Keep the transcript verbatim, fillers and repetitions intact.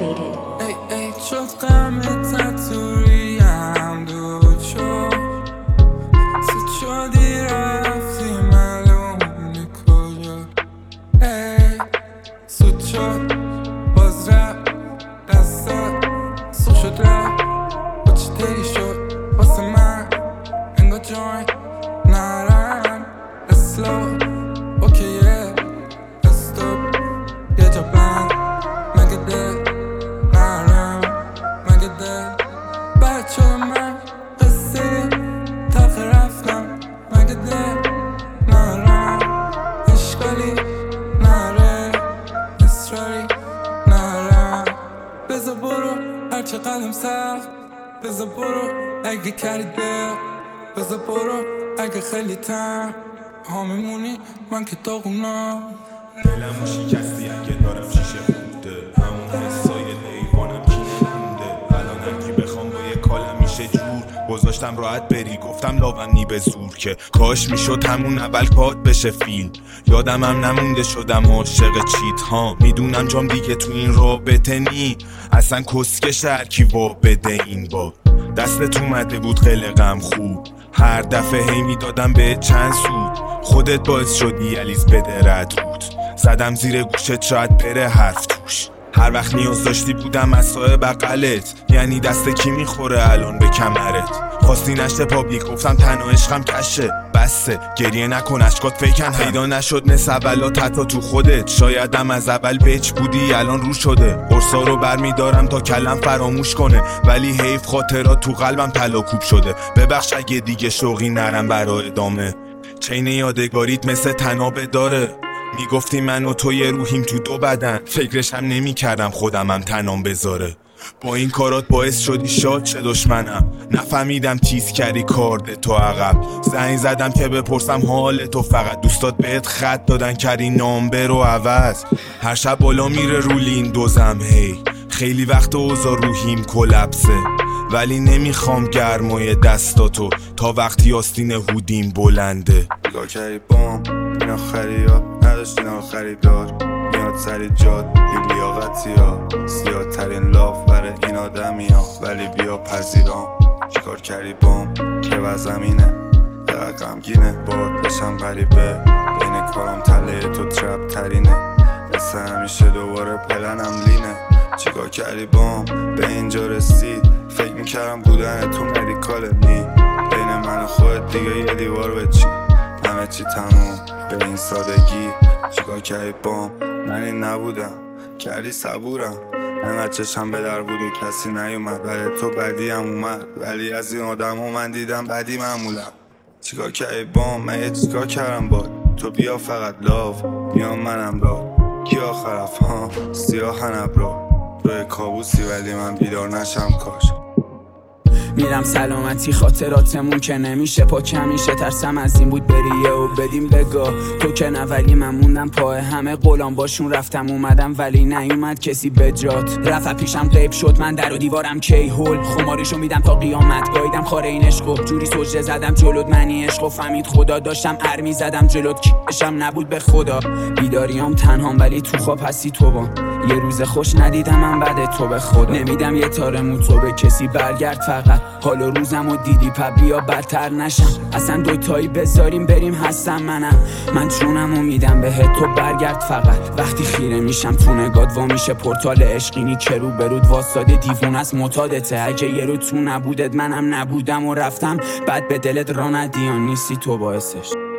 activated. ای ای شد غم تطوریم دود شد سود شدی رفتی معلوم نی کجا ای سود شد باز رفت دستت سو شد رفت با چی دری شد واسه من انگار جوین نرم اسلو اوکیه استوب یه جا بند مگه دل نرم مگه دل بچه من قصه تلخ رفتم مگه دل نرم اشکالی نره اصراری نرم بذار برو هرچه قلم سخت بذار برو اگه کردی دل بذار برو اگه خیلی تن ها میمونی من که داغونم دلمو شکستی اگه دارم شیشه خورده همون حسای لیوانم کینه مونده الانم که بخوام با یه کالم میشه جور گذاشتم راحت بری گفتم لاغم نی به زور که کاش میشد همون اول کات بشه فیلم یادم هم نمونده شدم عاشق چیت ها میدونم جام دیگه تو این رابطه نی اصلا کسکش هرکی وا بده این با دستت اومده بود قلقم خوب هر دفعه هی میدادم به چند سود خودت باعث شدی علیز بده رد بود زدم زیر گوشت شاید بره حرف توش هر وقت نیاز داشتی بودم مسای بغلت یعنی دست کی میخوره الان به کمرت خواستی نشته پابلیک گفتم تنها عشقم کشه بسه گریه نکن اشکات فیکن پیدا نشد نس اولات حتی تو خودت شایدم از اول بچ بودی الان رو شده قرصا رو برمیدارم تا کلم فراموش کنه ولی حیف خاطرات تو قلبم تلاکوب شده ببخش اگه دیگه شوقی نرم برای ادامه چین یادگاریت مثل تنابه داره میگفتی من و تو یه روحیم تو دو بدن فکرش هم نمی کردم خودمم تنام بذاره با این کارات باعث شدی شاد چه دشمنم نفهمیدم چیز کردی کارد تو عقب زنگ زدم که بپرسم حال تو فقط دوستات بهت خط دادن کردی نامبر و عوض هر شب بالا میره رولین دوزم هی خیلی وقت اوضاع روحیم کلپسه ولی نمیخوام گرمای دستاتو تا وقتی آستین هودیم بلنده نگاه کردی بام این آخری ها نداشتین آخری دار میاد سری جاد این لیاقتی ها زیادترین لاف بره این آدمی ها ولی بیا پذیرام چیکار کردی بام که وزمینه دقیق غمگینه باد بشم غریبه بین کارم تله تو ترپ ترینه مثل همیشه دوباره پلنم لینه چیکار کردی بام به اینجا رسید فکر میکردم بودن تو مدیکال نی بین من و خودت دیگه یه دیوار بچی همه چی تموم به این سادگی چیکار کردی بام من این نبودم کردی صبورم انقدر چشم به در بود و کسی نیومد ولی تو بدی هم اومد ولی از این آدم ها من دیدم بدی معمولم چیکار کردی بام من یه چیکار کردم باد تو بیا فقط لاف بیا منم داد کی آخرف ها سیاه نبرا توی کابوسی ولی من بیدار نشم کاش میرم سلامتی خاطراتمون که نمیشه پاک همیشه ترسم از این بود بریه و بدیم بگاه تو که نه ولی من موندم پای همه غلام باشون رفتم اومدم ولی نیومد کسی به جات رفت پیشم غیب شد من در و دیوارم کی هول خمارشو میدم تا قیامت گاییدم خاره این عشقو جوری سجده زدم جلوت منی عشقو فهمید خدا داشتم ار میزدم جلوت کشم نبود به خدا بیداریام تنهام ولی تو خواب هستی تو با یه روز خوش ندیدم من بعد تو به خدا نمیدم یه تارمو تو به کسی برگرد فقط حالا روزم و دیدی پا بیا بدتر نشم اصلا دوتایی بذاریم بریم هستم منم من جونم و میدم بهت تو برگرد فقط وقتی خیره میشم تو نگات وا میشه پورتال عشقینی که رو برود واساده دیوون از معتادته اگه یه رو تو نبودت منم نبودم و رفتم بعد به دلت را ندیان نیستی تو باعثش